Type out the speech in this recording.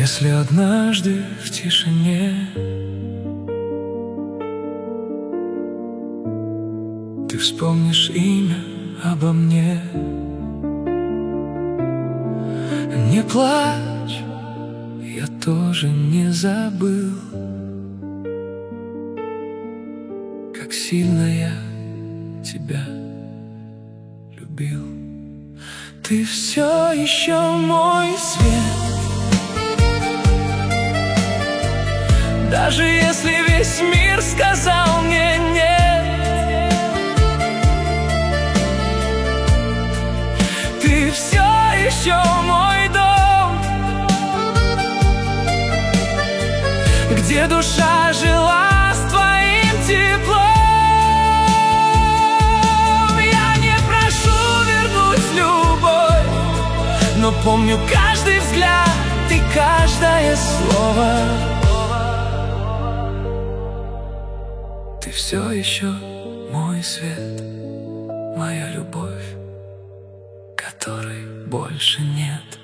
Если однажды в тишине ты вспомнишь имя обо мне, не плачь, я тоже не забыл, как сильно я тебя любил. Ты все еще мой свет, даже если весь мир сказал мне нет. Ты все еще мой дом, где душа жила с твоим теплом. Я не прошу вернуть любовь, но помню каждый взгляд и каждое слово. Ты все еще мой свет, моя любовь, которой больше нет.